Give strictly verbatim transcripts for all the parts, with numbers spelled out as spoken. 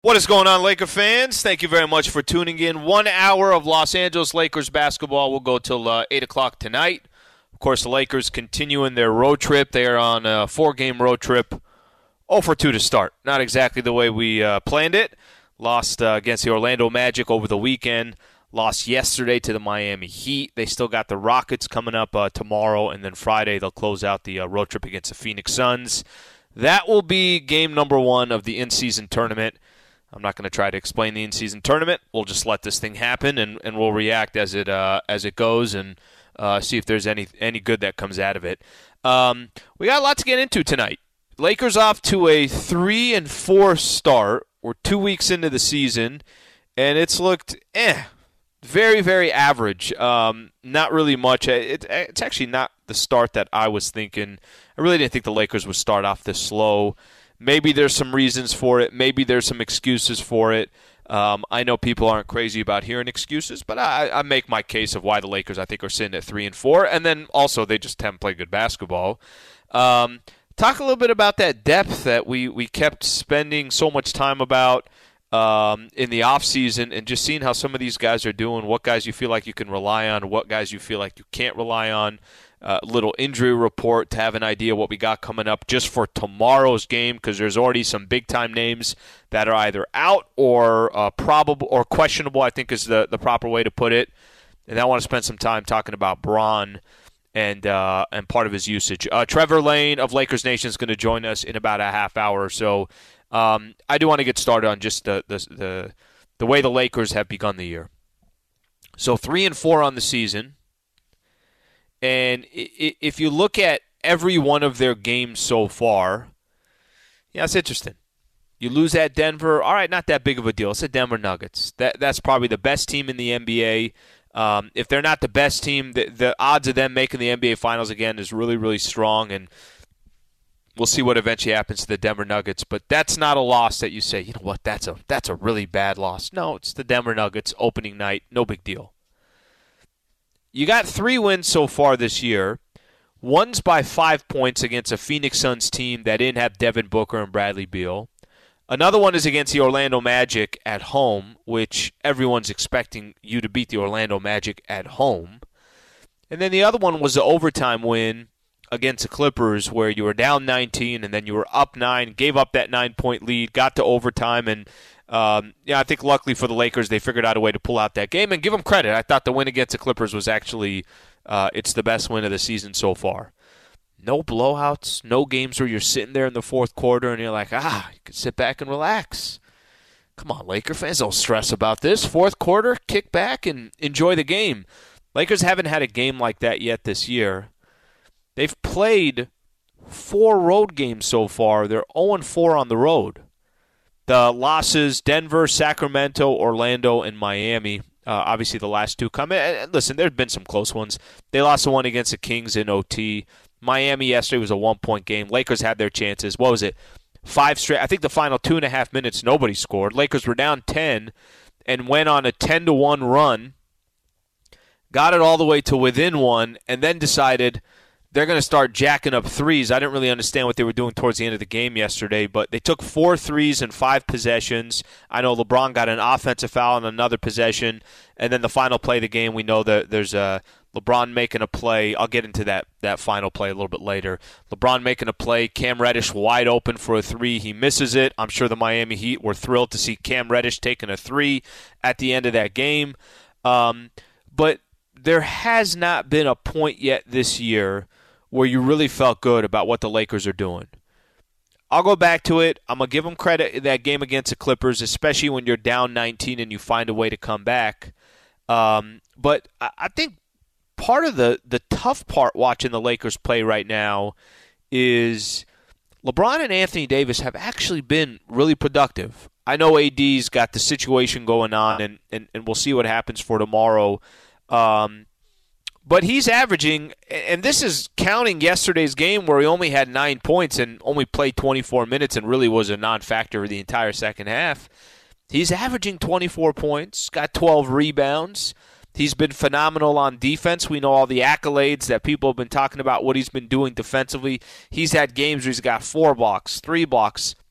What is going on, Laker fans? Thank you very much for tuning in. One hour of Los Angeles Lakers basketball will go till uh, eight o'clock tonight. Of course, the Lakers continuing their road trip. They are on a four-game road trip. oh for two to start. Not exactly the way we uh, planned it. Lost uh, against the Orlando Magic over the weekend. Lost yesterday to the Miami Heat. They still got the Rockets coming up uh, tomorrow, and then Friday they'll close out the uh, road trip against the Phoenix Suns. That will be game number one of the in-season tournament. I'm not going to try to explain the in-season tournament. We'll just let this thing happen, and, and we'll react as it uh, as it goes, and uh, see if there's any any good that comes out of it. Um, we got a lot to get into tonight. Lakers off to a three and four start. We're two weeks into the season, and it's looked eh, very very average. Um, not really much. It, it's actually not the start that I was thinking. I really didn't think the Lakers would start off this slow. Maybe there's some reasons for it. Maybe there's some excuses for it. Um, I know people aren't crazy about hearing excuses, but I, I make my case of why the Lakers, I think, are sitting at three and four, and then also they just haven't played good basketball. Um, talk a little bit about that depth that we, we kept spending so much time about um, in the offseason, and just seeing how some of these guys are doing, what guys you feel like you can rely on, what guys you feel like you can't rely on. Uh, little injury report to have an idea what we got coming up just for tomorrow's game, because there's already some big-time names that are either out or uh, probable or questionable, I think is the, the proper way to put it. And I want to spend some time talking about Bron and uh, and part of his usage. Uh, Trevor Lane of Lakers Nation is going to join us in about a half hour or so. Um, I do want to get started on just the, the the the way the Lakers have begun the year. So three and four on the season. And if you look at every one of their games so far, yeah, it's interesting. You lose at Denver, all right, not that big of a deal. It's the Denver Nuggets. That That's probably the best team in the N B A. Um, if they're not the best team, the, the odds of them making the N B A Finals again is really, really strong. And we'll see what eventually happens to the Denver Nuggets. But that's not a loss that you say, you know what, that's a that's a really bad loss. No, it's the Denver Nuggets opening night. No big deal. You got three wins so far this year. One's by five points against a Phoenix Suns team that didn't have Devin Booker and Bradley Beal. Another one is against the Orlando Magic at home, which everyone's expecting you to beat the Orlando Magic at home. And then the other one was the overtime win against the Clippers, where you were down nineteen and then you were up nine, gave up that nine-point lead, got to overtime, and Um, yeah, I think luckily for the Lakers, they figured out a way to pull out that game, and give them credit. I thought the win against the Clippers was actually, uh, it's the best win of the season so far. No blowouts, no games where you're sitting there in the fourth quarter and you're like, ah, you can sit back and relax. Come on, Laker fans, don't stress about this. Fourth quarter, kick back and enjoy the game. Lakers haven't had a game like that yet this year. They've played four road games so far. They're oh and four on the road. The losses, Denver, Sacramento, Orlando, and Miami. Uh, obviously, the last two come in. Listen, there have been some close ones. They lost the one against the Kings in O T. Miami yesterday was a one-point game. Lakers had their chances. What was it? Five straight. I think the final two and a half minutes, nobody scored. Lakers were down ten and went on a ten to one run, got it all the way to within one, and then decided they're going to start jacking up threes. I didn't really understand what they were doing towards the end of the game yesterday, but they took four threes in five possessions. I know LeBron got an offensive foul on another possession, and then the final play of the game, we know that there's a LeBron making a play. I'll get into that, that final play a little bit later. LeBron making a play, Cam Reddish wide open for a three. He misses it. I'm sure the Miami Heat were thrilled to see Cam Reddish taking a three at the end of that game. Um, but there has not been a point yet this year where you really felt good about what the Lakers are doing. I'll go back to it. I'm going to give them credit in that game against the Clippers, especially when you're down nineteen and you find a way to come back. Um, but I think part of the, the tough part watching the Lakers play right now is LeBron and Anthony Davis have actually been really productive. I know A D's got the situation going on, and, and, and we'll see what happens for tomorrow. Um But he's averaging, and this is counting yesterday's game where he only had nine points and only played twenty-four minutes and really was a non-factor the entire second half. He's averaging twenty-four points, got twelve rebounds. He's been phenomenal on defense. We know all the accolades that people have been talking about, what he's been doing defensively. He's had games where he's got four blocks, three blocks,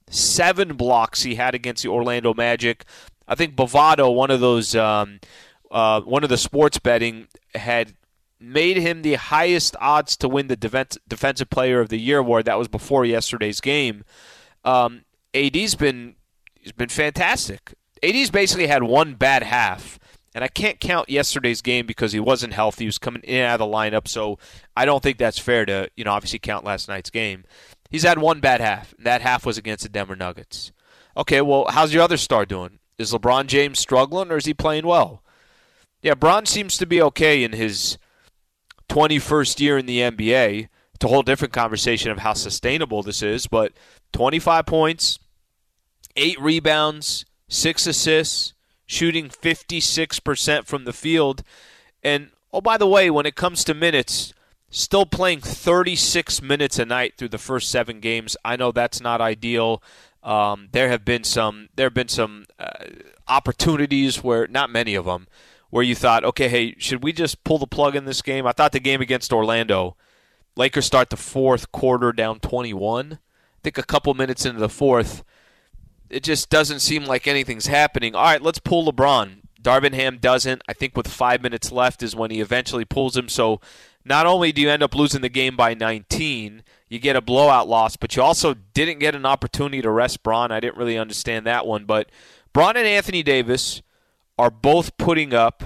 seven blocks he had against the Orlando Magic. I think Bovado, one of those, um, uh, one of the sports betting, had made him the highest odds to win the Defense, Defensive Player of the Year award. That was before yesterday's game. Um, A D's been he's been fantastic. A D's basically had one bad half. And I can't count yesterday's game because he wasn't healthy. He was coming in and out of the lineup, so I don't think that's fair to, you know, obviously count last night's game. He's had one bad half, and that half was against the Denver Nuggets. Okay, well, how's your other star doing? Is LeBron James struggling, or is he playing well? Yeah, Bron seems to be okay in his twenty-first year in the N B A. It's a whole different conversation of how sustainable this is, but twenty-five points, eight rebounds, six assists, shooting fifty-six percent from the field. And, oh, by the way, when it comes to minutes, still playing thirty-six minutes a night through the first seven games. I know that's not ideal. Um, there have been some there have been some uh, opportunities where, not many of them, where you thought, okay, hey, should we just pull the plug in this game? I thought the game against Orlando, Lakers start the fourth quarter down twenty-one. I think a couple minutes into the fourth, it just doesn't seem like anything's happening. All right, let's pull LeBron. Darvingham doesn't. I think with five minutes left is when he eventually pulls him. So not only do you end up losing the game by nineteen, you get a blowout loss, but you also didn't get an opportunity to rest Bron. I didn't really understand that one. But Bron and Anthony Davis are both putting up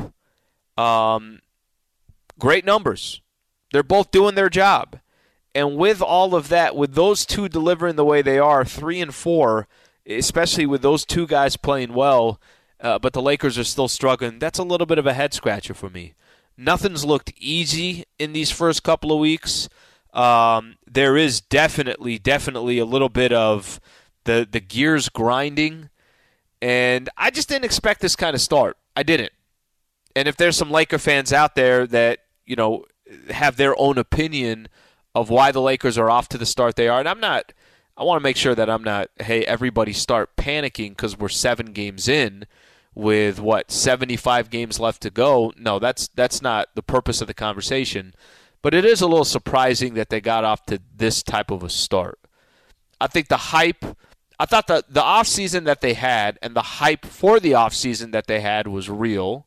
um, great numbers. They're both doing their job. And with all of that, with those two delivering the way they are, three and four, especially with those two guys playing well, uh, but the Lakers are still struggling, that's a little bit of a head-scratcher for me. Nothing's looked easy in these first couple of weeks. Um, there is definitely, definitely a little bit of the, the gears grinding, and I just didn't expect this kind of start. I didn't. And if there's some Laker fans out there that, you know, have their own opinion of why the Lakers are off to the start they are, and I'm not – I want to make sure that I'm not, hey, everybody start panicking because we're seven games in with, what, seventy-five games left to go. No, that's that's not the purpose of the conversation. But it is a little surprising that they got off to this type of a start. I think the hype, I thought the, the offseason that they had and the hype for the offseason that they had was real.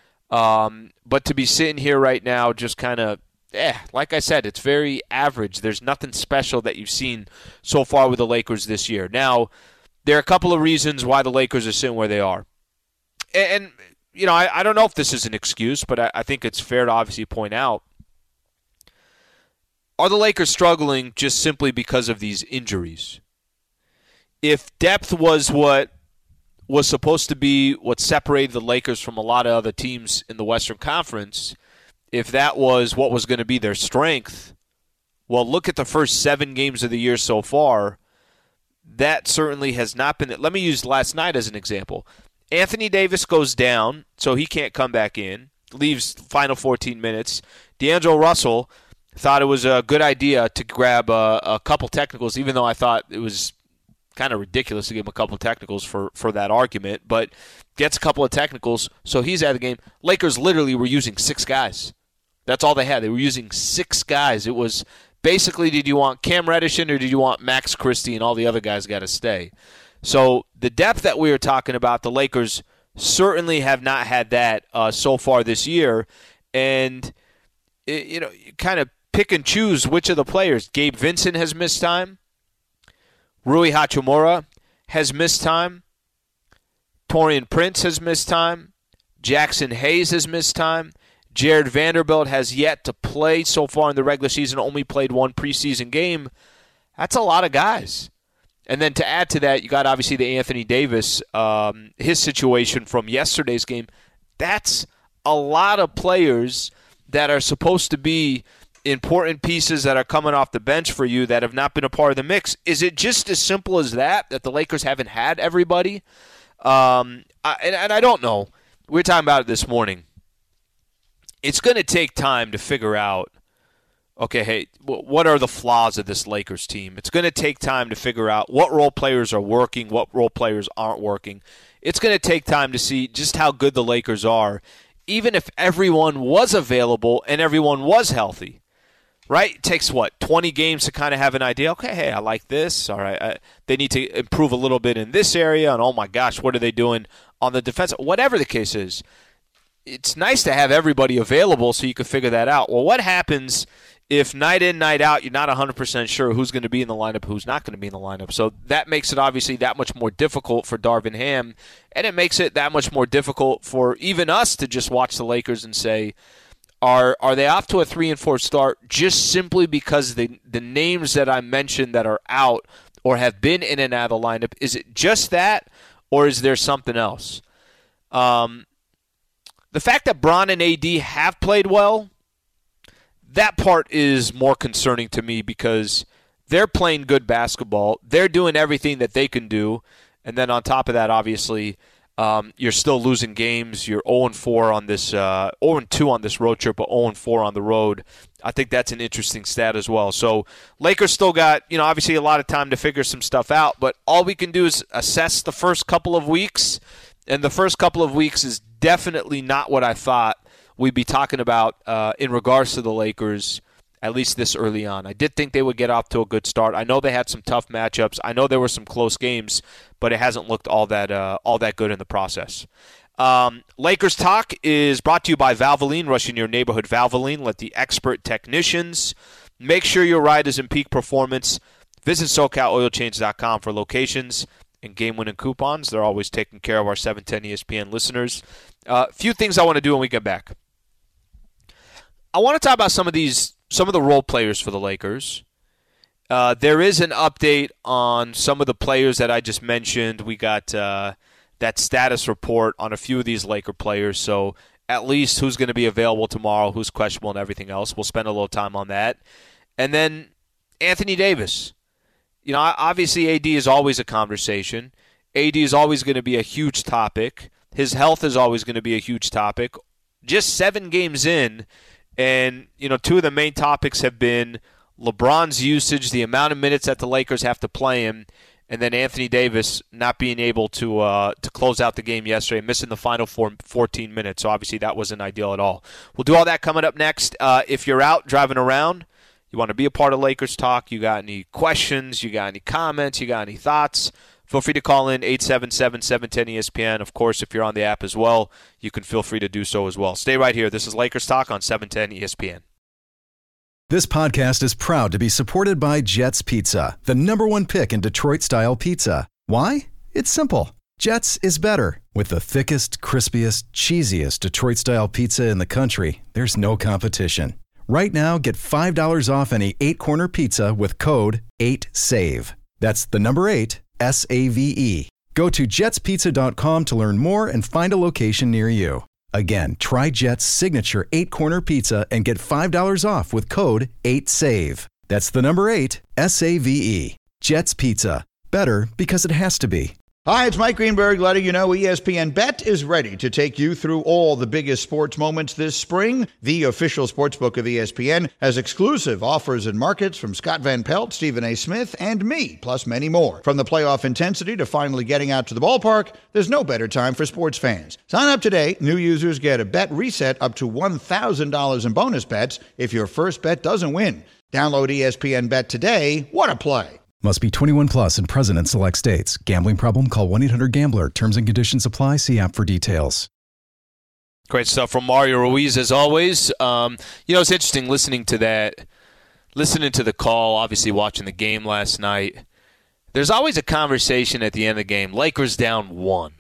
Um, but to be sitting here right now just kind of, Eh, like I said, it's very average. There's nothing special that you've seen so far with the Lakers this year. Now, there are a couple of reasons why the Lakers are sitting where they are. And, and you know, I, I don't know if this is an excuse, but I, I think it's fair to obviously point out. Are the Lakers struggling just simply because of these injuries? If depth was what was supposed to be what separated the Lakers from a lot of other teams in the Western Conference, if that was what was going to be their strength, well, look at the first seven games of the year so far. That certainly has not been – let me use last night as an example. Anthony Davis goes down, so he can't come back in, leaves final fourteen minutes. D'Angelo Russell thought it was a good idea to grab a, a couple technicals, even though I thought it was kind of ridiculous to give him a couple technicals for, for that argument, but gets a couple of technicals, so he's out of the game. Lakers literally were using six guys. That's all they had. They were using six guys. It was basically, did you want Cam Reddish in or did you want Max Christie and all the other guys got to stay? So the depth that we were talking about, the Lakers certainly have not had that uh, so far this year. And, it, you know, you kind of pick and choose which of the players. Gabe Vincent has missed time. Rui Hachimura has missed time. Taurean Prince has missed time. Jackson Hayes has missed time. Jared Vanderbilt has yet to play so far in the regular season, only played one preseason game. That's a lot of guys. And then to add to that, you got obviously the Anthony Davis, um, his situation from yesterday's game. That's a lot of players that are supposed to be important pieces that are coming off the bench for you that have not been a part of the mix. Is it just as simple as that, that the Lakers haven't had everybody? Um, I, and, and I don't know. We were talking about it this morning. It's going to take time to figure out, okay, hey, what are the flaws of this Lakers team? It's going to take time to figure out what role players are working, what role players aren't working. It's going to take time to see just how good the Lakers are, even if everyone was available and everyone was healthy. right? It takes, what, twenty games to kind of have an idea. Okay, hey, I like this. All right, I, they need to improve a little bit in this area. And, oh, my gosh, what are they doing on the defense? Whatever the case is, it's nice to have everybody available so you can figure that out. Well, what happens if night in, night out, you're not one hundred percent sure who's going to be in the lineup, who's not going to be in the lineup? So that makes it obviously that much more difficult for Darvin Ham, and it makes it that much more difficult for even us to just watch the Lakers and say, Are are they off to a three and four start just simply because the the names that I mentioned that are out or have been in and out of the lineup? Is it just that, or is there something else? Um, the fact that Bron and A D have played well, that part is more concerning to me because they're playing good basketball. They're doing everything that they can do, and then on top of that, obviously. Um, you're still losing games. You're oh and four on this, uh, oh and two on this road trip, but oh and four on the road. I think that's an interesting stat as well. So Lakers still got, you know, obviously a lot of time to figure some stuff out, but all we can do is assess the first couple of weeks, and the first couple of weeks is definitely not what I thought we'd be talking about uh, in regards to the Lakers, at least this early on. I did think they would get off to a good start. I know they had some tough matchups. I know there were some close games, but it hasn't looked all that uh, all that good in the process. Um, Lakers Talk is brought to you by Valvoline. Rush in your neighborhood Valvoline. Let the expert technicians make sure your ride is in peak performance. Visit SoCal Oil Change dot com for locations and game-winning coupons. They're always taking care of our seven ten E S P N listeners. A uh, few things I want to do when we get back. I want to talk about some of these, some of the role players for the Lakers. Uh, there is an update on some of the players that I just mentioned. We got uh, that status report on a few of these Laker players, so at least who's going to be available tomorrow, who's questionable, and everything else. We'll spend a little time on that. And then Anthony Davis. You know, obviously A D is always a conversation. A D is always going to be a huge topic. His health is always going to be a huge topic. Just seven games in, and, you know, two of the main topics have been LeBron's usage, the amount of minutes that the Lakers have to play him, and then Anthony Davis not being able to uh, to close out the game yesterday, missing the final four, fourteen minutes. So obviously that wasn't ideal at all. We'll do all that coming up next. Uh, if you're out driving around, you want to be a part of Lakers Talk, you got any questions, you got any comments, you got any thoughts, feel free to call in eight seven seven, seven one zero, E S P N. Of course, if you're on the app as well, you can feel free to do so as well. Stay right here. This is Lakers Talk on seven ten E S P N. This podcast is proud to be supported by Jets Pizza, the number one pick in Detroit-style pizza. Why? It's simple. Jets is better. With the thickest, crispiest, cheesiest Detroit-style pizza in the country, there's no competition. Right now, get five dollars off any eight-corner pizza with code eight save. That's the number eight, S A V E. Go to jets pizza dot com to learn more and find a location near you. Again, try Jet's signature eight-corner pizza and get five dollars off with code eight save. That's the number eight, S A V E. Jet's Pizza. Better because it has to be. Hi, it's Mike Greenberg letting you know E S P N Bet is ready to take you through all the biggest sports moments this spring. The official sportsbook of E S P N has exclusive offers and markets from Scott Van Pelt, Stephen A. Smith, and me, plus many more. From the playoff intensity to finally getting out to the ballpark, there's no better time for sports fans. Sign up today. New users get a bet reset up to one thousand dollars in bonus bets if your first bet doesn't win. Download E S P N Bet today. What a play. Must be twenty-one plus and present in select states. Gambling problem? Call one eight hundred gambler. Terms and conditions apply. See app for details. Great stuff from Mario Ruiz, as always. Um, you know, it's interesting listening to that, listening to the call, obviously watching the game last night. There's always a conversation at the end of the game. Lakers down one.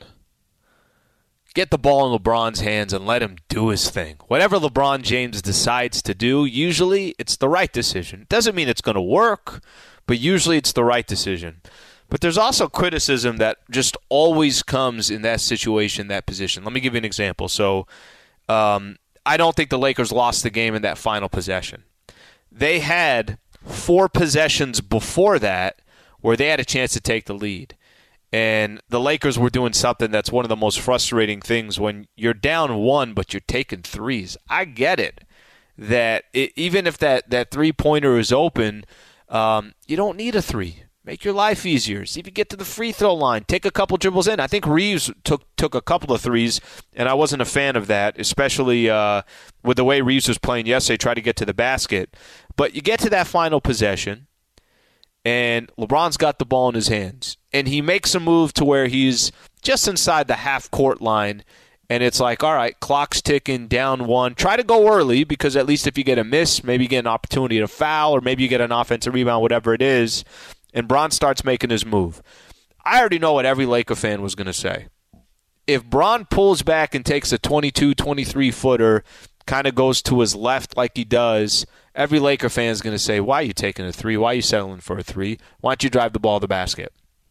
Get the ball in LeBron's hands and let him do his thing. Whatever LeBron James decides to do, usually it's the right decision. Doesn't mean it's going to work, but usually it's the right decision. But there's also criticism that just always comes in that situation, that position. Let me give you an example. So um, I don't think the Lakers lost the game in that final possession. They had four possessions before that where they had a chance to take the lead. And the Lakers were doing something that's one of the most frustrating things when you're down one, but you're taking threes. I get it. That it, even if that, that three-pointer is open, Um, you don't need a three. Make your life easier. See if you get to the free throw line. Take a couple dribbles in. I think Reeves took took a couple of threes, and I wasn't a fan of that, especially uh, with the way Reeves was playing yesterday, try to get to the basket. But you get to that final possession, and LeBron's got the ball in his hands, and he makes a move to where he's just inside the half-court line, and it's like, all right, clock's ticking, down one. Try to go early because at least if you get a miss, maybe you get an opportunity to foul or maybe you get an offensive rebound, whatever it is, and Bron starts making his move. I already know what every Laker fan was going to say. If Bron pulls back and takes a twenty-two, twenty-three footer, kind of goes to his left like he does, every Laker fan is going to say, why are you taking a three? Why are you settling for a three? Why don't you drive the ball to the basket?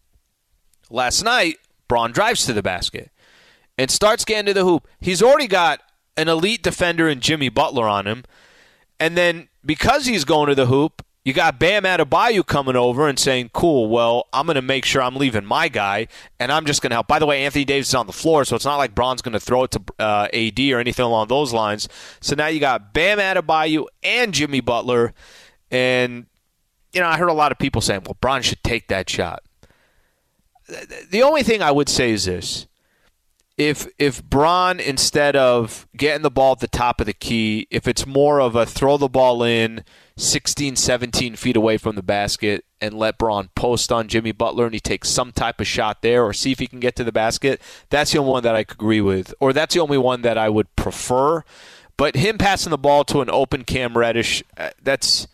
Last night, Bron drives to the basket and starts getting to the hoop. He's already got an elite defender in Jimmy Butler on him. And then because he's going to the hoop, you got Bam Adebayo coming over and saying, cool, well, I'm going to make sure I'm leaving my guy, and I'm just going to help. By the way, Anthony Davis is on the floor, so it's not like Bron's going to throw it to uh, A D or anything along those lines. So now you got Bam Adebayo and Jimmy Butler. And, you know, I heard a lot of people saying, well, Bron should take that shot. The only thing I would say is this. If if Bron, instead of getting the ball at the top of the key, if it's more of a throw the ball in sixteen, seventeen feet away from the basket and let Bron post on Jimmy Butler and he takes some type of shot there or see if he can get to the basket, that's the only one that I could agree with. Or that's the only one that I would prefer. But him passing the ball to an open Cam Reddish, that's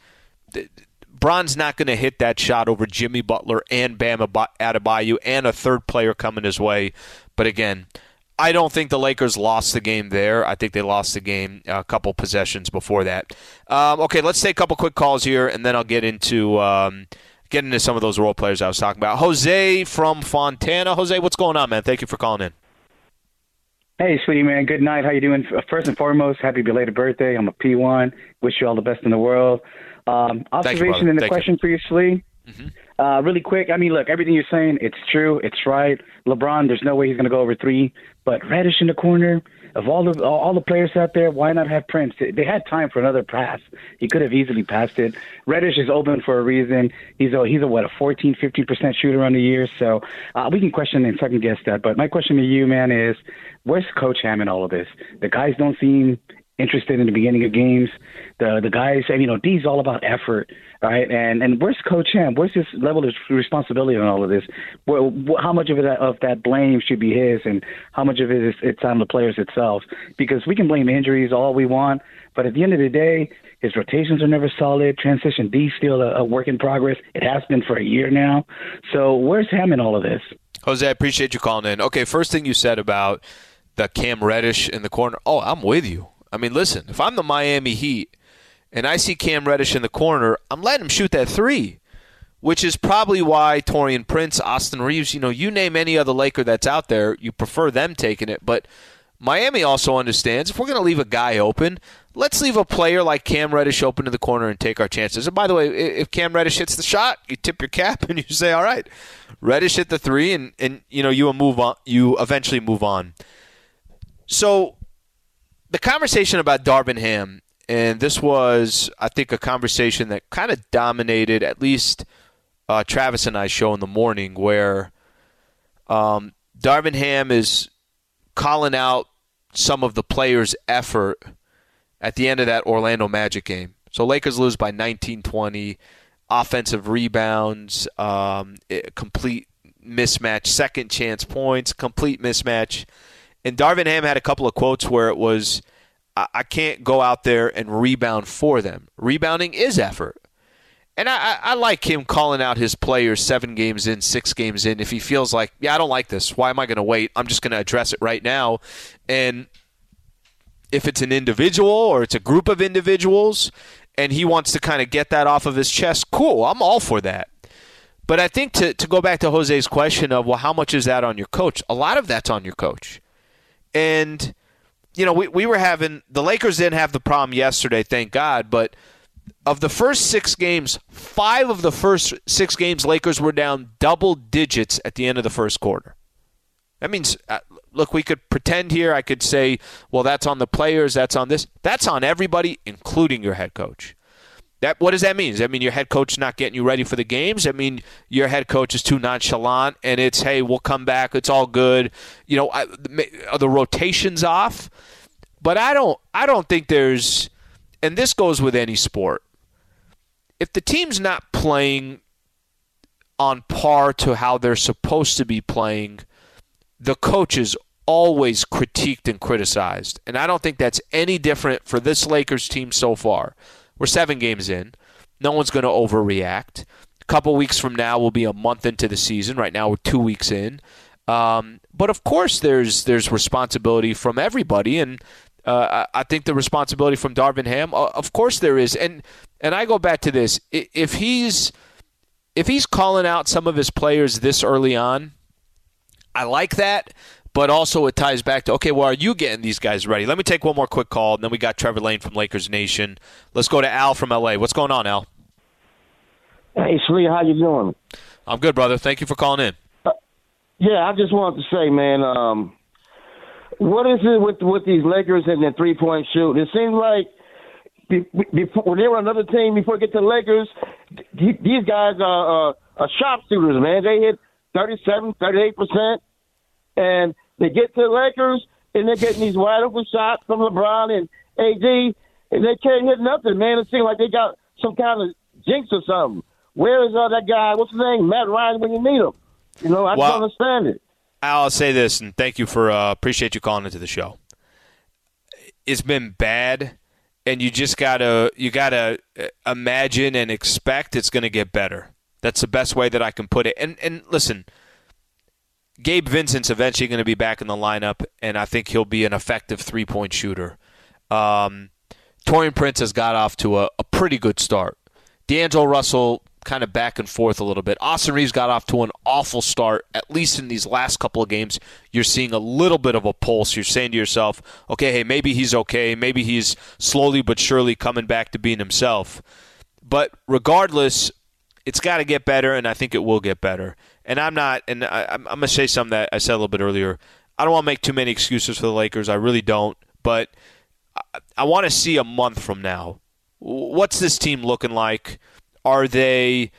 Bron's not going to hit that shot over Jimmy Butler and Bam Adebayo and a third player coming his way. But again, I don't think the Lakers lost the game there. I think they lost the game a couple possessions before that. Um, okay, let's take a couple quick calls here, and then I'll get into um, get into some of those role players I was talking about. Jose from Fontana. Jose, what's going on, man? Thank you for calling in. Hey, sweetie, man. Good night. How you doing? First and foremost, happy belated birthday. I'm a P one. Wish you all the best in the world. Um, observation you, and the Thank question you. for you, Slee. Mm-hmm. Uh, really quick, I mean, look, everything you're saying, it's true, it's right. LeBron, there's no way he's going to go over three. But Reddish in the corner, of all the all the players out there, why not have Prince? They had time for another pass. He could have easily passed it. Reddish is open for a reason. He's a, he's a what, a fourteen, fifteen percent shooter on the year. So uh, we can question and second guess that. But my question to you, man, is where's Coach Ham in all of this? The guys don't seem interested in the beginning of games. The the guys, you know, D's all about effort, right? And and where's Coach Ham? Where's his level of responsibility on all of this? Well, how much of that of that blame should be his, and how much of it is it's on the players itself? Because we can blame injuries all we want, but at the end of the day, his rotations are never solid. Transition D's still a, a work in progress. It has been for a year now. So where's Ham in all of this? Jose, I appreciate you calling in. Okay, first thing you said about the Cam Reddish in the corner. Oh, I'm with you. I mean, listen, if I'm the Miami Heat and I see Cam Reddish in the corner, I'm letting him shoot that three, which is probably why Taurean Prince, Austin Reeves, you know, you name any other Laker that's out there, you prefer them taking it. But Miami also understands if we're going to leave a guy open, let's leave a player like Cam Reddish open to the corner and take our chances. And by the way, if Cam Reddish hits the shot, you tip your cap and you say, all right, Reddish hit the three, and, and you know, you move on, you eventually move on. So the conversation about Darvin Ham, and this was, I think, a conversation that kind of dominated at least uh, Travis and I's show in the morning, where um, Darvin Ham is calling out some of the players' effort at the end of that Orlando Magic game. So Lakers lose by nineteen twenty, offensive rebounds, um, complete mismatch, second chance points, complete mismatch. And Darvin Ham had a couple of quotes where it was, I can't go out there and rebound for them. Rebounding is effort. And I, I like him calling out his players seven games in, six games in. If he feels like, yeah, I don't like this. Why am I going to wait? I'm just going to address it right now. And if it's an individual or it's a group of individuals and he wants to kind of get that off of his chest, cool. I'm all for that. But I think to, to go back to Jose's question of, well, how much is that on your coach? A lot of that's on your coach. And you know, we, we were having – the Lakers didn't have the problem yesterday, thank God. But of the first six games, five of the first six games, Lakers were down double digits at the end of the first quarter. That means, uh, look, we could pretend here. I could say, well, that's on the players, that's on this. That's on everybody, including your head coach. That what does that mean? Does that mean your head coach is not getting you ready for the games? I mean your head coach is too nonchalant, and it's, hey, we'll come back, it's all good. You know, I, are the rotations off? But I don't. I don't think there's, and this goes with any sport. If the team's not playing on par to how they're supposed to be playing, the coach is always critiqued and criticized, and I don't think that's any different for this Lakers team so far. We're seven games in. No one's going to overreact. A couple weeks from now, we'll be a month into the season. Right now, we're two weeks in. Um, but, of course, there's there's responsibility from everybody, and uh, I think the responsibility from Darvin Ham, uh, of course there is. And and I go back to this. If he's if he's calling out some of his players this early on, I like that. But also it ties back to, okay, well, are you getting these guys ready? Let me take one more quick call, and then we got Trevor Lane from Lakers Nation. Let's go to Al from L A. What's going on, Al? Hey, Slee, how you doing? I'm good, brother. Thank you for calling in. Uh, yeah, I just wanted to say, man, um, what is it with with these Lakers and their three-point shoot? It seems like be, before, when they were another team, before they get to the Lakers, th- these guys are, uh, are sharpshooters, man. They hit thirty-seven, thirty-eight percent, and they get to the Lakers, and they're getting these wide-open shots from LeBron and A D, and they can't hit nothing, man. It seems like they got some kind of jinx or something. Where is uh, that guy, what's his name, Matt Ryan, when you need him? You know, I well, don't understand it. Al, I'll say this, and thank you for uh, – appreciate you calling into the show. It's been bad, and you just got to you gotta imagine and expect it's going to get better. That's the best way that I can put it. And And listen – Gabe Vincent's eventually going to be back in the lineup, and I think he'll be an effective three-point shooter. Um, Taurean Prince has got off to a, a pretty good start. D'Angelo Russell kind of back and forth a little bit. Austin Reeves got off to an awful start, at least in these last couple of games. You're seeing a little bit of a pulse. You're saying to yourself, okay, hey, maybe he's okay. Maybe he's slowly but surely coming back to being himself. But regardless, it's got to get better, and I think it will get better. And I'm not, and I, I'm, I'm going to say something that I said a little bit earlier. I don't want to make too many excuses for the Lakers. I really don't. But I, I want to see a month from now. What's this team looking like? Are they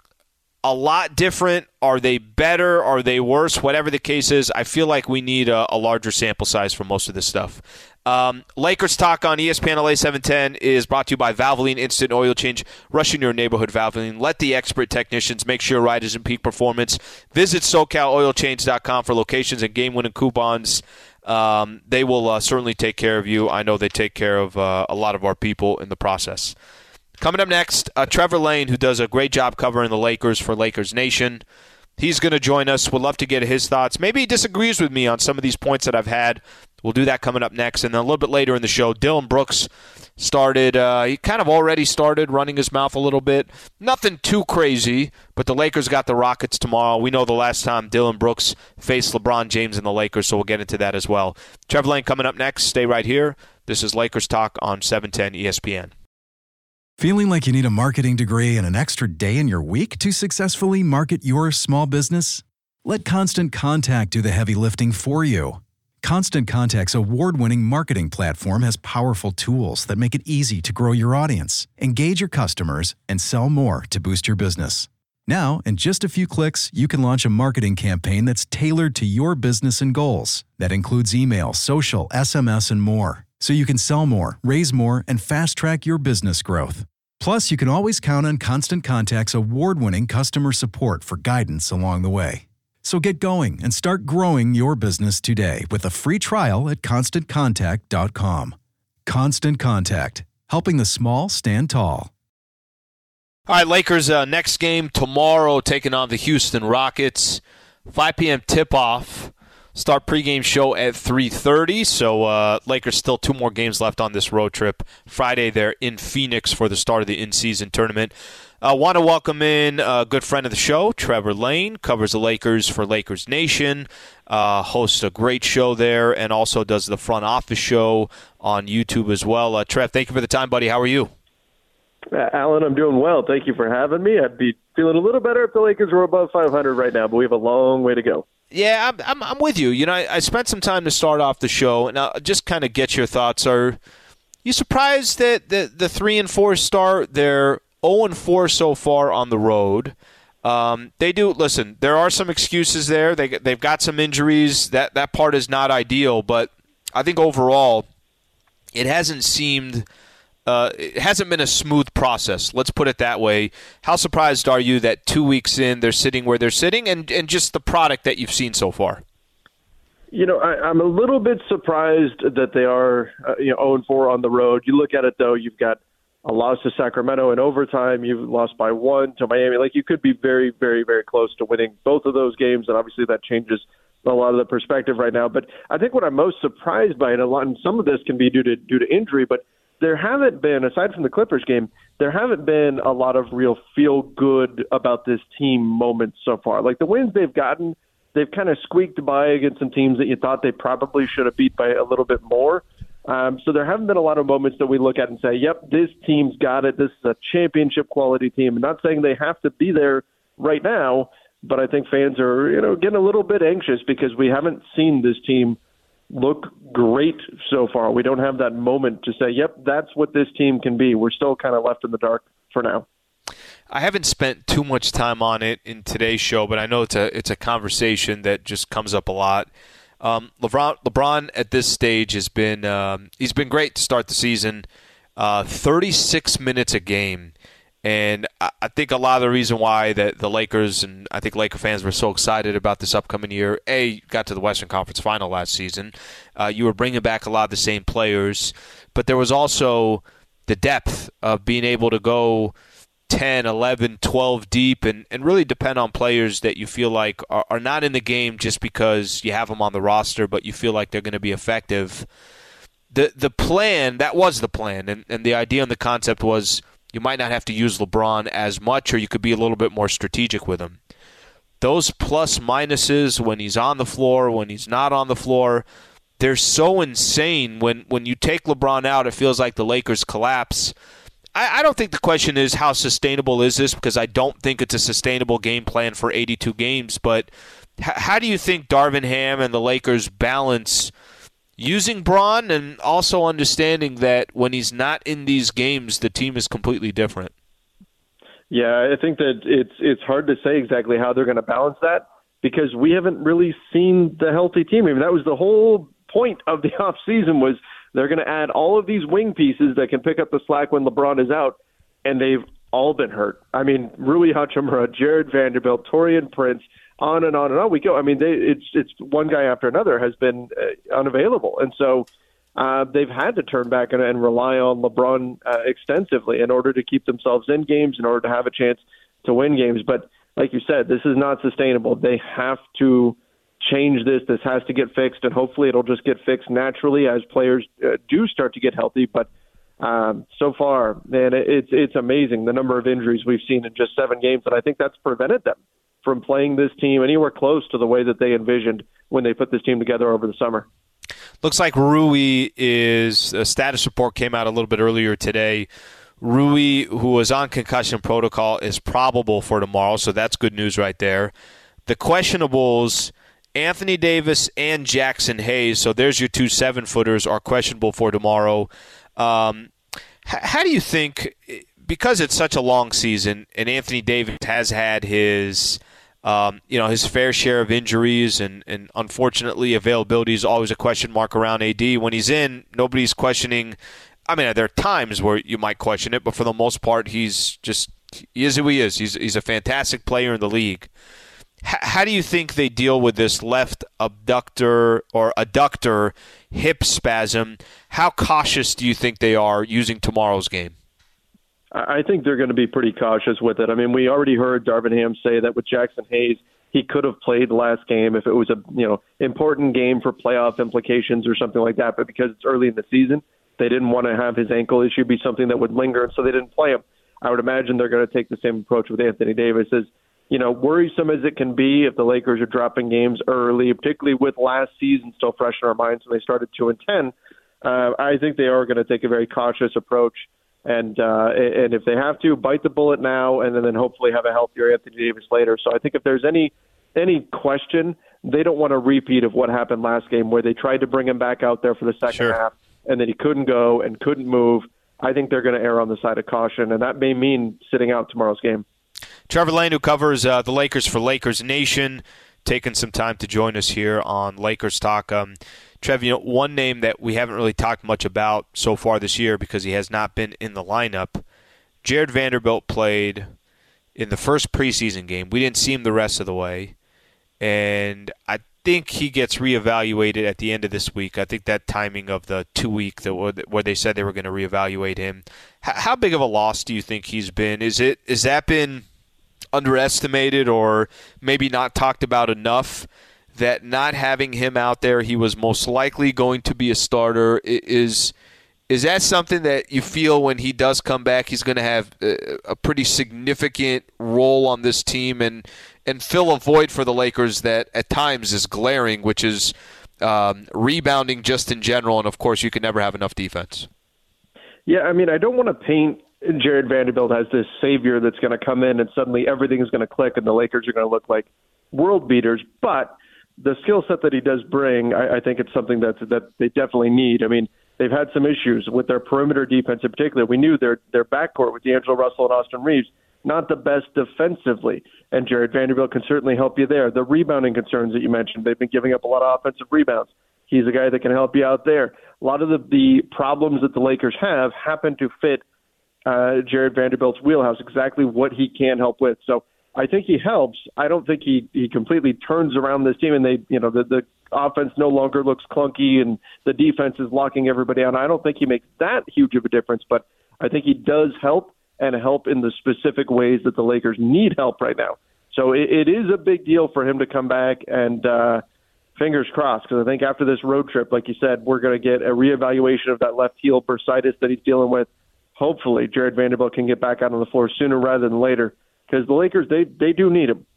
a lot different? Are they better? Are they worse? Whatever the case is, I feel like we need a, a larger sample size for most of this stuff. Um, Lakers Talk on E S P N L A seven ten is brought to you by Valvoline Instant Oil Change. Rush in your neighborhood Valvoline. Let the expert technicians make sure your ride is in peak performance. Visit SoCal Oil Change dot com for locations and game-winning coupons. Um, they will uh, certainly take care of you. I know they take care of uh, a lot of our people in the process. Coming up next, uh, Trevor Lane, who does a great job covering the Lakers for Lakers Nation. He's going to join us. We'd love to get his thoughts. Maybe he disagrees with me on some of these points that I've had. We'll do that coming up next. And then a little bit later in the show, Dillon Brooks started, uh, he kind of already started running his mouth a little bit. Nothing too crazy, but the Lakers got the Rockets tomorrow. We know the last time Dillon Brooks faced LeBron James and the Lakers, so we'll get into that as well. Trevor Lane coming up next. Stay right here. This is Lakers Talk on seven ten E S P N. Feeling like you need a marketing degree and an extra day in your week to successfully market your small business? Let Constant Contact do the heavy lifting for you. Constant Contact's award-winning marketing platform has powerful tools that make it easy to grow your audience, engage your customers, and sell more to boost your business. Now, in just a few clicks, you can launch a marketing campaign that's tailored to your business and goals. That includes email, social, S M S, and more. So you can sell more, raise more, and fast-track your business growth. Plus, you can always count on Constant Contact's award-winning customer support for guidance along the way. So get going and start growing your business today with a free trial at constant contact dot com. Constant Contact, helping the small stand tall. All right, Lakers uh, next game tomorrow, taking on the Houston Rockets. five p.m. tip-off. Start pregame show at three thirty, so uh, Lakers still two more games left on this road trip. Friday, they're in Phoenix for the start of the in-season tournament. I uh, want to welcome in a good friend of the show, Trevor Lane, covers the Lakers for Lakers Nation, uh, hosts a great show there, and also does the front office show on YouTube as well. Uh, Trev, thank you for the time, buddy. How are you? Uh, Alan, I'm doing well. Thank you for having me. I'd be feeling a little better if the Lakers were above five hundred right now, but we have a long way to go. Yeah, I'm I'm, I'm with you. You know, I, I spent some time to start off the show, and I'll just kind of get your thoughts. Are You surprised that the the three and four start? They're zero and four so far on the road. Um, they do listen. There are some excuses there. They they've got some injuries. That that part is not ideal, but I think overall, it hasn't seemed. Uh, it hasn't been a smooth process. Let's put it that way. How surprised are you that two weeks in they're sitting where they're sitting, and and just the product that you've seen so far? You know, I, I'm a little bit surprised that they are, uh, you know, zero and four on the road. You look at it, though, you've got a loss to Sacramento in overtime. You've lost by one to Miami. Like, you could be very, very, very close to winning both of those games, and obviously that changes a lot of the perspective right now. But I think what I'm most surprised by, and a lot, and some of this can be due to due to injury, but there haven't been, aside from the Clippers game, there haven't been a lot of real feel-good about this team moments so far. Like, the wins they've gotten, they've kind of squeaked by against some teams that you thought they probably should have beat by a little bit more. Um, so there haven't been a lot of moments that we look at and say, yep, this team's got it. This is a championship-quality team. I'm not saying they have to be there right now, but I think fans are, you know, getting a little bit anxious because we haven't seen this team look great so far. We don't have that moment to say, yep, that's what this team can be. We're still kind of left in the dark for now. I haven't spent too much time on it in today's show, but I know it's a it's a conversation that just comes up a lot. Um, LeBron, LeBron at this stage has been um, he's been great to start the season, uh, thirty-six minutes a game, and I, I think a lot of the reason why that the Lakers and I think Laker fans were so excited about this upcoming year. A, you got to the Western Conference Final last season, uh, you were bringing back a lot of the same players, but there was also the depth of being able to go ten, eleven, twelve deep and, and really depend on players that you feel like are, are not in the game just because you have them on the roster, but you feel like they're going to be effective. The the plan, that was the plan, and, and the idea and the concept was you might not have to use LeBron as much or you could be a little bit more strategic with him. Those plus minuses when he's on the floor, when he's not on the floor, they're so insane. When, when you take LeBron out, it feels like the Lakers collapse. I don't think the question is how sustainable is this, because I don't think it's a sustainable game plan for eighty-two games. But h- how do you think Darvin Ham and the Lakers balance using Bron and also understanding that when he's not in these games, the team is completely different? Yeah, I think that it's it's hard to say exactly how they're going to balance that because we haven't really seen the healthy team. I mean, that was the whole point of the offseason was they're going to add all of these wing pieces that can pick up the slack when LeBron is out, and they've all been hurt. I mean, Rui Hachimura, Jared Vanderbilt, Taurean Prince, on and on and on we go. I mean, they, it's it's one guy after another has been uh, unavailable, and so uh, they've had to turn back and, and rely on LeBron uh, extensively in order to keep themselves in games, in order to have a chance to win games. But like you said, this is not sustainable. They have to change this. This has to get fixed, and hopefully it'll just get fixed naturally as players uh, do start to get healthy. But um, so far, man, it's it's amazing the number of injuries we've seen in just seven games, and I think that's prevented them from playing this team anywhere close to the way that they envisioned when they put this team together over the summer. Looks like Rui is, a status report came out a little bit earlier today. Rui, who was on concussion protocol, is probable for tomorrow, so that's good news right there. The questionables, Anthony Davis and Jackson Hayes, so there's your two seven-footers, are questionable for tomorrow. Um, h- how do you think, because it's such a long season, and Anthony Davis has had his, um, you know, his fair share of injuries, and, and unfortunately availability is always a question mark around A D. When he's in, nobody's questioning. I mean, there are times where you might question it, but for the most part, he's just he is who he is. He's he's a fantastic player in the league. How do you think they deal with this left abductor or adductor hip spasm? How cautious do you think they are using tomorrow's game? I think they're going to be pretty cautious with it. I mean, we already heard Darvin Ham say that with Jackson Hayes, he could have played last game if it was a you know important game for playoff implications or something like that. But because it's early in the season, they didn't want to have his ankle issue be something that would linger, and so they didn't play him. I would imagine they're going to take the same approach with Anthony Davis. As you know, worrisome as it can be if the Lakers are dropping games early, particularly with last season still fresh in our minds when they started two and ten. Uh, I think they are going to take a very cautious approach, and uh, and if they have to, bite the bullet now, and then, then hopefully have a healthier Anthony Davis later. So I think if there's any any question, they don't want a repeat of what happened last game, where they tried to bring him back out there for the second Sure. half, and that he couldn't go and couldn't move, I think they're going to err on the side of caution, and that may mean sitting out tomorrow's game. Trevor Lane, who covers uh, the Lakers for Lakers Nation, taking some time to join us here on Lakers Talk. Um, Trev, you know, one name that we haven't really talked much about so far this year because he has not been in the lineup, Jared Vanderbilt played in the first preseason game. We didn't see him the rest of the way, and I think he gets reevaluated at the end of this week. I think that timing of the two-week that where they said they were going to reevaluate him. How big of a loss do you think he's been? Is it is that been underestimated or maybe not talked about enough that not having him out there, he was most likely going to be a starter? Is is that something that you feel when he does come back, he's going to have a pretty significant role on this team and and fill a void for the Lakers that at times is glaring, which is um, rebounding just in general, and of course you can never have enough defense? Yeah, I mean, I don't want to paint Jared Vanderbilt as this savior that's going to come in and suddenly everything is going to click and the Lakers are going to look like world beaters. But the skill set that he does bring, I, I think it's something that that they definitely need. I mean, they've had some issues with their perimeter defense in particular. We knew their their backcourt with D'Angelo Russell and Austin Reeves, not the best defensively, and Jared Vanderbilt can certainly help you there. The rebounding concerns that you mentioned, they've been giving up a lot of offensive rebounds. He's a guy that can help you out there. A lot of the, the problems that the Lakers have happen to fit uh, Jared Vanderbilt's wheelhouse, exactly what he can help with. So I think he helps. I don't think he, he completely turns around this team, and they, you know, the, the offense no longer looks clunky and the defense is locking everybody out. I don't think he makes that huge of a difference, but I think he does help and help in the specific ways that the Lakers need help right now. So it, it is a big deal for him to come back, and uh, fingers crossed, because I think after this road trip, like you said, we're going to get a reevaluation of that left heel bursitis that he's dealing with. Hopefully, Jared Vanderbilt can get back out on the floor sooner rather than later, because the Lakers, they they do need him.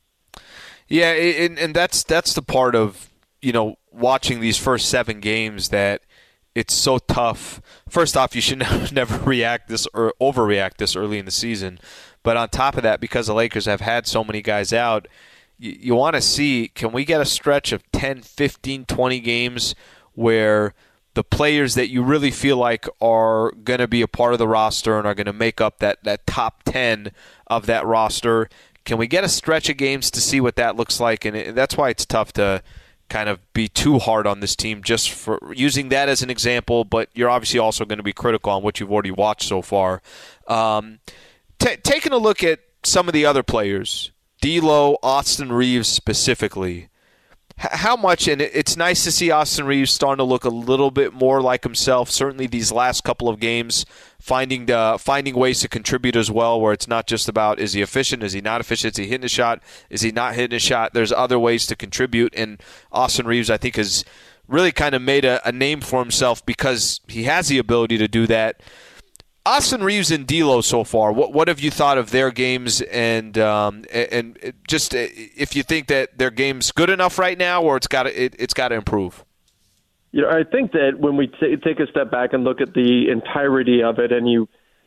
Yeah, and, and that's that's the part of, you know, watching these first seven games that it's so tough. First off, you should never, never react this or overreact this early in the season. But on top of that, because the Lakers have had so many guys out, you, you want to see, can we get a stretch of ten, fifteen, twenty games where the players that you really feel like are going to be a part of the roster and are going to make up that, that top ten of that roster, can we get a stretch of games to see what that looks like? And it, that's why it's tough to kind of be too hard on this team just for using that as an example, but you're obviously also going to be critical on what you've already watched so far. Um, t- taking a look at some of the other players, D'Lo, Austin Reeves specifically, how much, and it's nice to see Austin Reeves starting to look a little bit more like himself, certainly these last couple of games, finding uh, finding ways to contribute as well, where it's not just about is he efficient, is he not efficient, is he hitting a shot, is he not hitting a shot. There's other ways to contribute, and Austin Reeves, I think, has really kind of made a, a name for himself because he has the ability to do that. Austin Reeves and D'Lo so far, what what have you thought of their games, and um, and just if you think that their game's good enough right now, or it's got to, it, it's got to improve? You know, I think that when we t- take a step back and look at the entirety of it, and you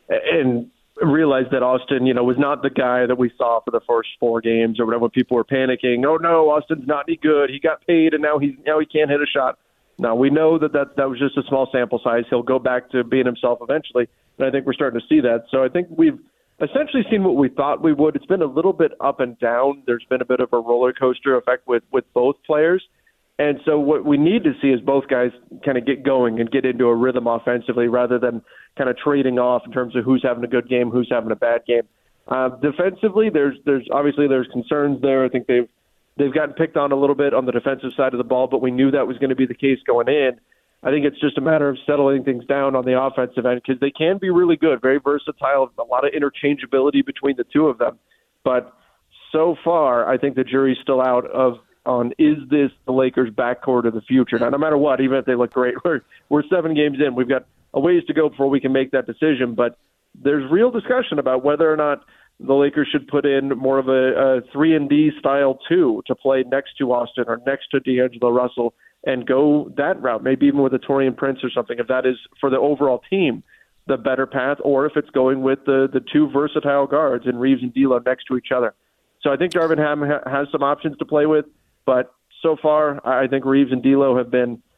and realize that Austin, you know, was not the guy that we saw for the first four games or whatever, when people were panicking. Oh no, Austin's not any good. He got paid, and now he's now he can't hit a shot. Now we know that that, that was just a small sample size. He'll go back to being himself eventually. And I think we're starting to see that. So I think we've essentially seen what we thought we would. It's been a little bit up and down. There's been a bit of a roller coaster effect with, with both players. And so what we need to see is both guys kind of get going and get into a rhythm offensively rather than kind of trading off in terms of who's having a good game, who's having a bad game. Uh, defensively, there's there's obviously there's concerns there. I think they've they've gotten picked on a little bit on the defensive side of the ball, but we knew that was going to be the case going in. I think it's just a matter of settling things down on the offensive end because they can be really good, very versatile, a lot of interchangeability between the two of them. But so far, I think the jury's still out of on is this the Lakers' backcourt of the future. Now, no matter what, even if they look great, we're we're seven games in. We've got a ways to go before we can make that decision. But there's real discussion about whether or not the Lakers should put in more of a, a three and D style two to play next to Austin or next to D'Angelo Russell and go that route, maybe even with a Taurean Prince or something, if that is for the overall team the better path, or if it's going with the, the two versatile guards in Reeves and D'Lo next to each other. So I think Darvin Ham ha- has some options to play with, but so far I think Reeves and D'Lo have been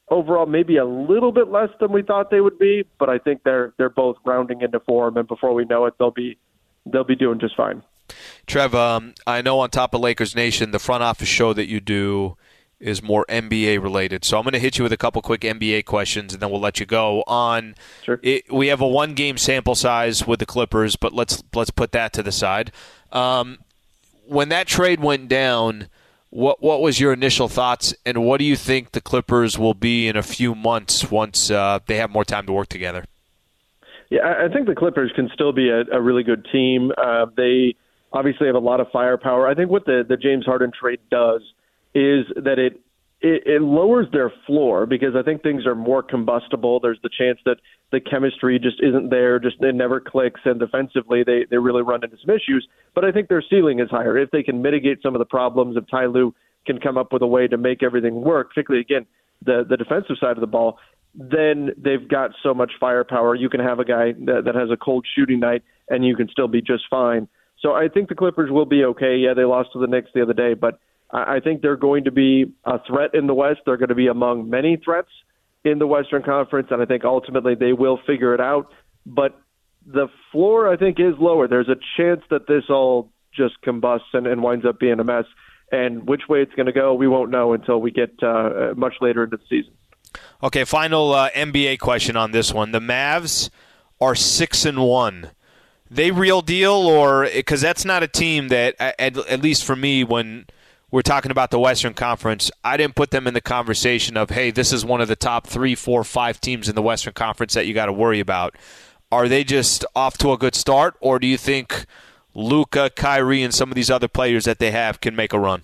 overall maybe a little bit less than we thought they would be, but I think they're they're both rounding into form, and before we know it, they'll be they'll be doing just fine. Trev, um, I know on Top of Lakers Nation, the front office show that you do is more N B A related. So I'm going to hit you with a couple quick N B A questions, and then we'll let you go. On sure. it, we have a one-game sample size with the Clippers, but let's let's put that to the side. Um, when that trade went down, what what was your initial thoughts, and what do you think the Clippers will be in a few months once uh, they have more time to work together? Yeah, I think the Clippers can still be a, a really good team. Uh, they obviously have a lot of firepower. I think what the, the James Harden trade does is that it, it it lowers their floor, because I think things are more combustible. There's the chance that the chemistry just isn't there, just it never clicks, and defensively they, they really run into some issues. But I think their ceiling is higher. If they can mitigate some of the problems, if Ty Lue can come up with a way to make everything work, particularly, again, the, the defensive side of the ball, then they've got so much firepower. You can have a guy that, that has a cold shooting night, and you can still be just fine. So I think the Clippers will be okay. Yeah, they lost to the Knicks the other day, but I think they're going to be a threat in the West. They're going to be among many threats in the Western Conference, and I think ultimately they will figure it out. But the floor, I think, is lower. There's a chance that this all just combusts and, and winds up being a mess. And which way it's going to go, we won't know until we get uh, much later into the season. Okay, final uh, N B A question on this one. The Mavs are six and one. They real deal, or because that's not a team that, at, at least for me, when we're talking about the Western Conference, I didn't put them in the conversation of, hey, this is one of the top three, four, five teams in the Western Conference that you got to worry about. Are they just off to a good start, or do you think Luka, Kyrie, and some of these other players that they have can make a run?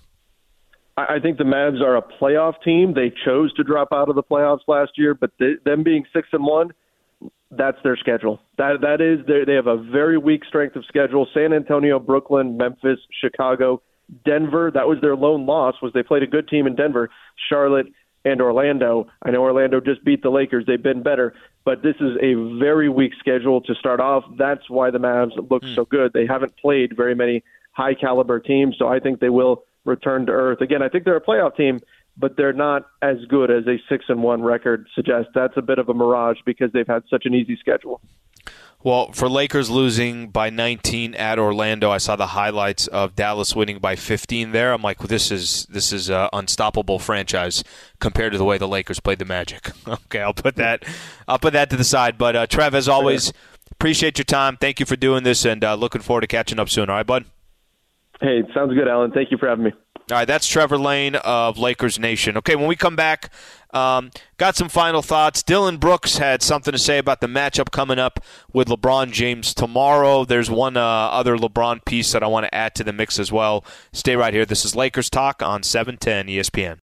I think the Mavs are a playoff team. They chose to drop out of the playoffs last year, but they, them being six and one, that's their schedule. That that is their, they have a very weak strength of schedule. San Antonio, Brooklyn, Memphis, Chicago, Denver. That was their lone loss. Was they played a good team in Denver, Charlotte, and Orlando. I know Orlando just beat the Lakers. They've been better, but this is a very weak schedule to start off. That's why the Mavs look mm. so good. They haven't played very many high caliber teams, so I think they will return to earth. Again, I think they're a playoff team, but they're not as good as a six and one record suggests. That's a bit of a mirage because they've had such an easy schedule. Well, for Lakers losing by nineteen at Orlando, I saw the highlights of Dallas winning by fifteen there. I'm like, well, this is this is an unstoppable franchise compared to the way the Lakers played the Magic. Okay, I'll put that I'll put that to the side. But uh, Trev, as always, appreciate your time. Thank you for doing this, and uh, looking forward to catching up soon. All right, bud? Hey, sounds good, Alan. Thank you for having me. All right, that's Trevor Lane of Lakers Nation. Okay, when we come back, um, got some final thoughts. Dillon Brooks had something to say about the matchup coming up with LeBron James tomorrow. There's one uh, other LeBron piece that I want to add to the mix as well. Stay right here. This is Lakers Talk on seven ten E S P N.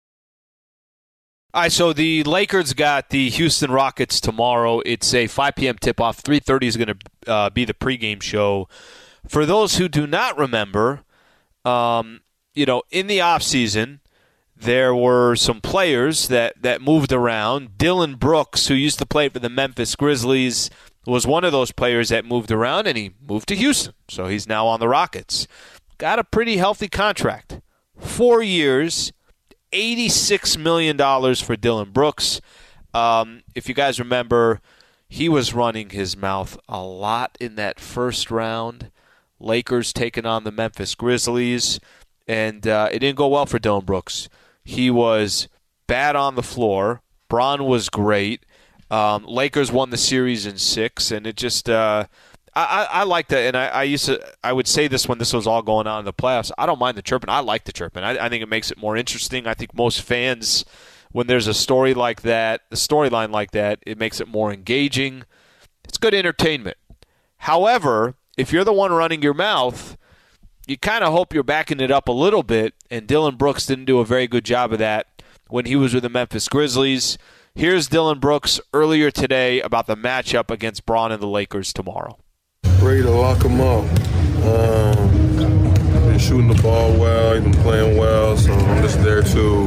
All right, so the Lakers got the Houston Rockets tomorrow. It's a five p.m. tip-off. three thirty is going to uh, be the pregame show. For those who do not remember, um, you know, in the offseason, there were some players that, that moved around. Dillon Brooks, who used to play for the Memphis Grizzlies, was one of those players that moved around, and he moved to Houston. So he's now on the Rockets. Got a pretty healthy contract. Four years, eighty-six million dollars for Dillon Brooks. Um, if you guys remember, he was running his mouth a lot in that first round. Lakers taking on the Memphis Grizzlies, and uh, it didn't go well for Dillon Brooks. He was bad on the floor. Bron was great. Um, Lakers won the series in six, and it just uh, I, I, I like that. And I, I used to I would say this when this was all going on in the playoffs. I don't mind the chirping. I like the chirping. I, I think it makes it more interesting. I think most fans, when there's a story like that, a storyline like that, it makes it more engaging. It's good entertainment. However, if you're the one running your mouth, you kind of hope you're backing it up a little bit, and Dillon Brooks didn't do a very good job of that when he was with the Memphis Grizzlies. Here's Dillon Brooks earlier today about the matchup against Bron and the Lakers tomorrow. Ready to lock him up. Um, been shooting the ball well, he's been playing well, so I'm just there to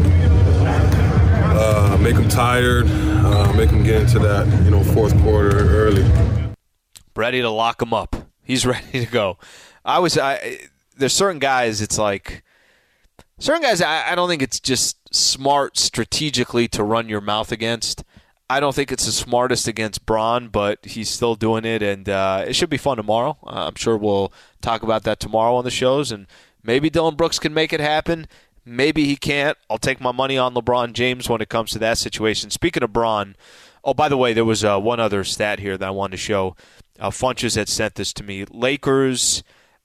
uh, make him tired, uh, make him get into that, you know, fourth quarter early. Ready to lock him up. He's ready to go. I was. I, there's certain guys. It's like Certain guys, I, I don't think it's just smart strategically to run your mouth against. I don't think it's the smartest against Braun, but he's still doing it, and uh, it should be fun tomorrow. Uh, I'm sure we'll talk about that tomorrow on the shows, and maybe Dillon Brooks can make it happen. Maybe he can't. I'll take my money on LeBron James when it comes to that situation. Speaking of Braun, oh, by the way, there was uh, one other stat here that I wanted to show. Uh, Funches had sent this to me. Lakers,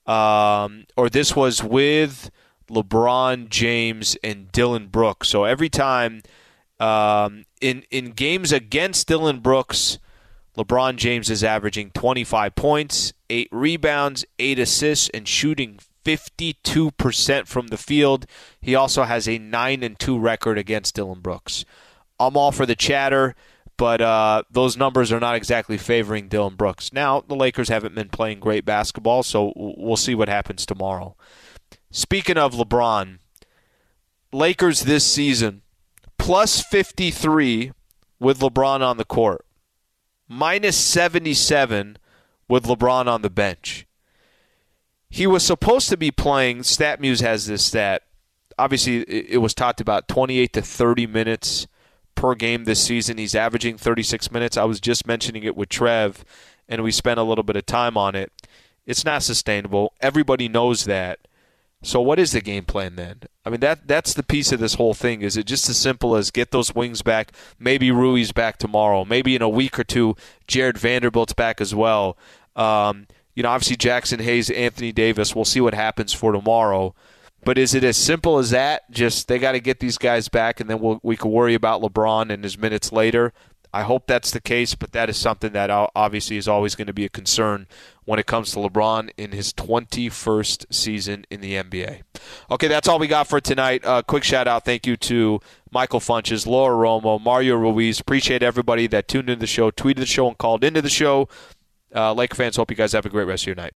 um, or this was with LeBron James and Dillon Brooks. So every time um, in in games against Dillon Brooks, LeBron James is averaging twenty-five points, eight rebounds, eight assists, and shooting fifty-two percent from the field. He also has a nine and two record against Dillon Brooks. I'm all for the chatter, but uh, those numbers are not exactly favoring Dillon Brooks. Now, the Lakers haven't been playing great basketball, so we'll see what happens tomorrow. Speaking of LeBron, Lakers this season, plus fifty-three with LeBron on the court, minus seventy-seven with LeBron on the bench. He was supposed to be playing, StatMuse has this stat, obviously it was talked about twenty-eight to thirty minutes per game this season. He's averaging thirty-six minutes. I was just mentioning it with Trev, and we spent a little bit of time on it. It's not sustainable. Everybody knows that. So what is the game plan then? I mean, that that's the piece of this whole thing. Is it just as simple as get those wings back? Maybe Rui's back tomorrow. Maybe in a week or two, Jared Vanderbilt's back as well. Um, you know, obviously Jackson Hayes, Anthony Davis, we'll see what happens for tomorrow. But is it as simple as that? Just they got to get these guys back, and then we'll, we can worry about LeBron and his minutes later. I hope that's the case, but that is something that obviously is always going to be a concern when it comes to LeBron in his twenty-first season in the N B A. Okay, that's all we got for tonight. Uh, quick shout-out. Thank you to Michael Funches, Laura Romo, Mario Ruiz. Appreciate everybody that tuned into the show, tweeted the show, and called into the show. Uh, Laker fans, hope you guys have a great rest of your night.